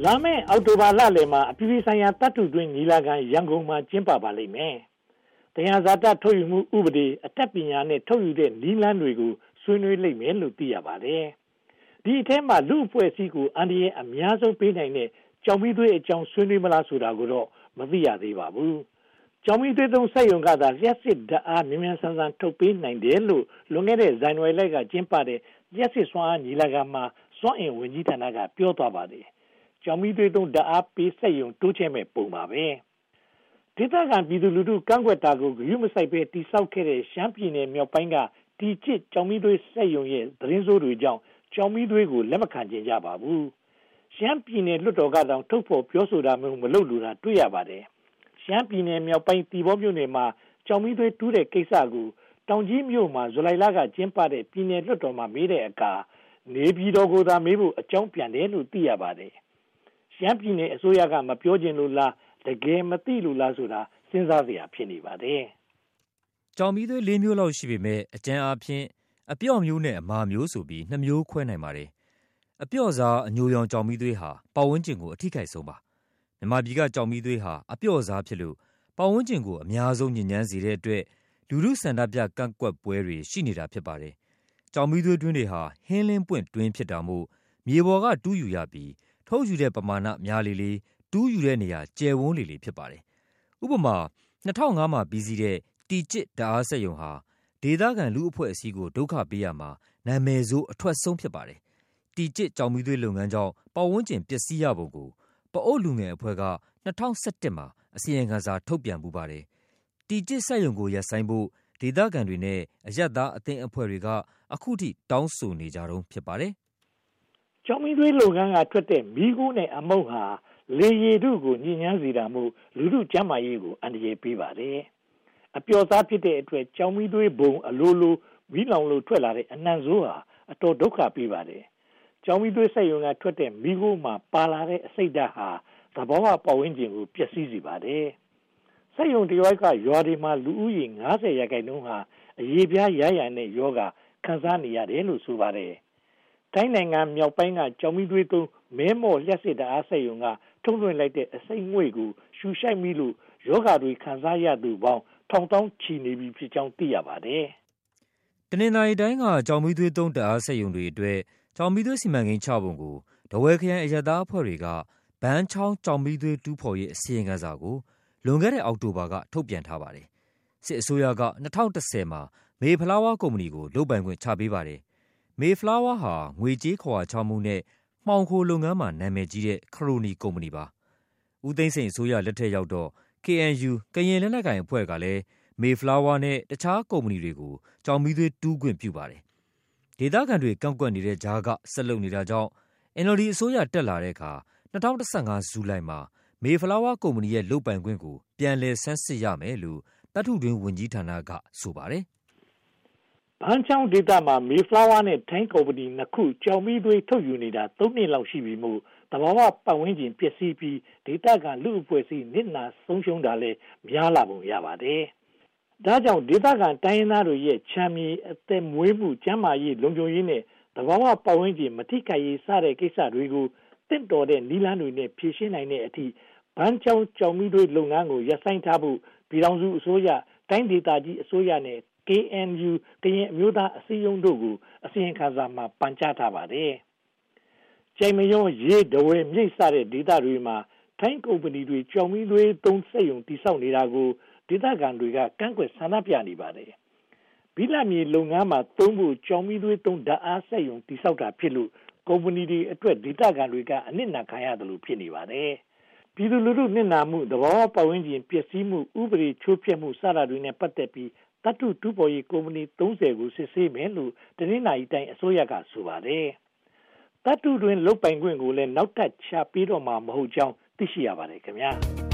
လာမယ့်အောက်တိုဘာလလယ်မှာအပြည်ပြည်ဆိုင်ရာတတ်ထုတွင်းညီလာခံရန်ကုန်မှာကျင်းပပါလိမ့်မယ်။တရားဇာတထုတ်ယူမှုဥပဒေအတတ်ပညာနဲ့ထုတ်ယူတဲ့နည်းလမ်းတွေကိုဆွေးနွေးလိမ့်မယ်လို့သိရပါတယ်။ဒီအထဲမှာလူအဖွဲ့အစည်းကိုအန္တရာယ်အများဆုံးပေးနိုင်တဲ့ကြောင်မီးသွေးအကြောင်းဆွေးနွေးမလားဆိုတာကိုတော့မသိရသေးပါဘူး။ကြောင်မီးသွေးသုံးစက်ရုံကသာလျှက်စစ်ဓာတ်အားမြင်မြန်ဆန်ဆန်ထုတ်ပေးနိုင်တယ်လို့လွန်ခဲ့တဲ့ဇန်နဝါရီလကကျင်းပတဲ့လျှက်စစ်စွမ်းအားညီလာခံမှာစွမ်းအင်ဝန်ကြီးဌာနကပြောသွားပါတယ်။ကြောင်မီးသွေးသုံးဓာတ်အားပေးစက်ရုံတိုးချဲ့မဲ့ပုံပါပဲ။ဒေသခံပြည်သူလူထုကန့်ကွက်တာကိုဂရုမစိုက်ပဲတိစောက်ခဲ့တဲ့ရှမ်းပြည်နယ်မြောက်ပိုင်းကတီချစ်ကြောင်မီးသွေးစက်ရုံရဲ့သတင်းစိုးတွေကြောင့်ကြောင်မီးသွေးကိုလက်မခံကြပါဘူး။ရှမ်းပြည်နယ်လွှတ်တော်ကတောင်ထုတ်ဖော်ပြောဆိုတာမျိုးမလုပ်လို့တာတွေ့ရပါတယ်။ရှမ်းပြည်နယ်မြောက်ပိုင်းတီဘောမြို့နယ်မှာကြောင်မီးသွေးတူးတဲ့ကိစ္စကိုတောင်ကြီးမြို့မှာဇူလိုင်လကကျင်းပတဲ့ပြည်နယ်လွှတ်တော်မှာမေးတဲ့အခါနေပြည်တော်ကိုသာမေးဖို့အကြောင်းပြန်တယ်လို့သိရပါတယ်။ရှမ်းပြည်နယ်အစိုးရကမပြောချင်လို့လားတကယ်မသိလို့လားဆိုတာစဉ်းစားစရာဖြစ်နေပါတယ်။ကြောင်မီးသွေး၄မျိုးလောက်ရှိပေမဲ့အကျဉ်းအားဖြင့်အပျော့မျိုးနဲ့အမာမျိုးဆိုပြီး2မျိုးခွဲနိုင်ပါတယ်။အပျော့စားအညိုရောင်ကြောင်မီးသွေးဟာပတ်ဝန်းကျင်ကိုအထိခိုက်ဆုံးပါ။မြန်မာပြည်ကကြောင်မီးသွေးဟာအပျော့စားဖြစ်လို့ပတ်ဝန်းကျင်ကိုအများဆုံးညစ်ညမ်းစေတဲ့အတွက်လူထုဆန္ဒပြကန့်ကွက်ပွဲတွေရှိနေတာဖြစ်ပါတယ်။ကြောင်မီးသွေးတွင်းတွေဟာဟင်းလင်းပွင့်တွင်းဖြစ်တာမို့မြေပေါ်ကတူးယူရပြီးထုတ်ယူတဲ့ပမာဏများလေတူးယူတဲ့နေရာကျယ်ဝန်းလေဖြစ်ပါတယ်။ဥပမာ2005မှာပြီးစီးတဲ့တီကျစ်ဓာတ်အားစက်ရုံဟာဒေသခံလူအဖွဲ့အစည်းကိုဒုက္ခပေးရမှာနာမည်ဆိုးအထွက်ဆုံးဖြစ်ပါတယ်။တီကျစ်ကြောင်မီးသွေးလုပ်ငန်းကြောင့်ပတ်ဝန်းကျင်ပျက်စီးရပုံကိုပအို့လူငယ်အဖွဲ့က2017မှာအစီရင်ခံစာထုတ်ပြန်ပူပါတယ်။တီကျစ်စက်ရုံကိုရပ်ဆိုင်းဖို့ဒေသခံတွေနဲ့အရပ်သားအသင်းအဖွဲ့တွေကအခုထိတောင်းဆိုနေကြတုန်းဖြစ်ပါတယ်။ကြောင်မီးသွေးလုပ်ငန်းကထွက်တဲ့မီးခိုးနဲ့အမုန့်ဟာလေရည်တို့ကိုညှဉ်းညမ်းစေတာမို့လူထုကျန်းမာရေးကိုအန္တရာယ်ပေးပါတယ်။အပျော့စားဖြစ်တဲ့အတွက်ကြောင်မီးသွေးဘုံအလိုလိုမီးလောင်လို့ထွက်လာတဲ့အနံ့ဆိုးဟာအတော်ဒုက္ခပေးပါတယ်။ကြောင်မီးသွေးစက်ရုံကထွက်တဲ့မီးခိုးမှာပါလာတဲ့အဆိပ်ဓာတ်ဟာသဘာဝပတ်ဝန်းကျင်ကိုပျက်စီးစေပါတယ်။စက်ရုံတရွိုက်ကရွာတွေမှာလူဦးရေ90%ဟာအရေပြားရရနဲ့ယောဂခံစားနေရတယ်လို့ဆိုပါတယ်။တိုင်းနိုင်ငံမြောက်ပိုင်းကကြောင်မီးသွေးသုံးမဲမော့လျှက်စစ်ဓာတ်အားစက်ရုံကထုတ်လွှင့်လိုက်တဲ့အဆိပ်ငွေ့ကိုရှူရှိုက်မိလို့ယောဂတွေခံစားရသူပေါင်းထောင်တောင်းချီနေပြီဖြစ်ကြောင်းသိရပါတယ်။တနင်္သာရီတိုင်းကကြောင်မီးသွေးသုံးဓာတ်အားစက်ရုံတွေအတွက်ကြောင်မီးသွေးစီမံကိန်းချပုံကိုထားဝယ်ခရိုင်အရပ်သားအဖွဲ့တွေကဘန်းချောင်းကြောင်မီးသွေးတူးဖော်ရေးအစီရင်ခံစာကိုလွန်ခဲ့တဲ့အောက်တိုဘာကထုတ်ပြန်ထားပါတယ်။စစ်အစိုးရက2010မှာမေဖလားဝါကုမ္ပဏီကိုလုပ်ပိုင်ခွင့်ချပေးပါတယ်။မေဖလားဝါဟာငွေကြေးခွာချမှုနဲ့မှောင်ခိုလုပ်ငန်းမှာနာမည်ကြီးတဲ့ခရိုနီကုမ္ပဏီပါ။ဦးသိန်းစိန်အစိုးရလက်ထက်ရောက်တော့ KNU ကရင်လက်နက်ကိုင်အဖွဲ့ကလည်းမေဖလားဝါနဲ့တခြားကုမ္ပဏီတွေကိုကြောင်မီးသွေးတူးခွင့်ပြုပါတယ်။ဒေသခံတွေကန့်ကွက်နေတဲ့ကြားကဆက်လုပ်နေတာကြောင့် NLD အစိုးရတက်လာတဲ့အခါ2015ဇူလိုင်မှာမေဖလားဝါကုမ္ပဏီရဲ့လုပ်ပိုင်ခွင့်ကိုပြန်လည်ဆန်းစစ်ရမယ်လို့တတ်ထုတွင်းဝန်ကြီးဌာနကဆိုပါတယ်။ဘန်းချောင်းဒေသမှာမေဖလားဝါနဲ့ထိုင်းကုမ္ပဏီ2ခုကြောင်မီးသွေးထုတ်ယူနေတာ3နှစ်လောက်ရှိပြီမို့သဘာဝပတ်ဝန်းကျင်ပျက်စီးပြီးဒေသခံလူအဖွဲ့အစည်းနစ်နာဆုံးရှုံးတာလည်းများလာပုံရပါတယ်။ဒါကြောင့်ဒေသခံတိုင်းရင်းသားတွေရဲ့ချမ်းမြေအသက်မွေးမှုကျန်းမာရေးလုံခြုံရေးနဲ့သဘာဝပတ်ဝန်းကျင်မထိခိုက်ရေးစတဲ့ကိစ္စတွေကိုတင့်တော်တဲ့နည်းလမ်းတွေနဲ့ဖြေရှင်းနိုင်တဲ့အထိဘန်းချောင်းကြောင်မီးသွေးလုပ်ငန်းကိုရပ်ဆိုင်းထားဖို့ပြည်ထောင်စုအစိုးရတိုင်းဒေသကြီးအစိုးရနဲ့ KNU ကရင်အမျိုးသားအစည်းအရုံးတို့ကိုအစီရင်ခံစာမှာပန်ကြားထားပါတယ်။ကျိုင်မယွန်းရေဒဝဲမြိတ်စတဲ့ဒေသတွေမှာထိုင်းကုမ္ပဏီတွေကြောင်မီးသွေးသုံးစက်ရုံတည်ဆောက်နေတာကိုဒေသခံတွေကကန့်ကွက်ဆန္ဒပြနေပါတယ်။ဘိလမြေလုပ်ငန်းမှာသုံးဖို့ကြောင်မီးသွေးသုံးဓာတ်အားစက်ရုံတည်ဆောက်တာဖြစ်လို့ကုမ္ပဏီတွေအတွက်ဒေသခံတွေကအနစ်နာခံရတယ်လို့ဖြစ်နေပါတယ်။ပြည်သူလူထုနစ်နာမှုသဘာဝပတ်ဝန်းကျင်ပျက်စီးမှုဥပဒေချိုးဖျက်မှုစတာတွေနဲ့ပတ်သက်ပြီးတတ်ထုတူးဖော်ရေးကုမ္ပဏီ30ကိုစစ်ဆေးမယ်လို့တနင်္လာရီတိုင်းအစိုးရကဆိုပါတယ်။တတ်ထုတွင်လုတ်ပိုင်ခွင့်ကိုလည်းနောက်ထပ်ချပေးတော့မှာမဟုတ်ကြောင်းသိရှိရပါတယ်ခင်ဗျာ။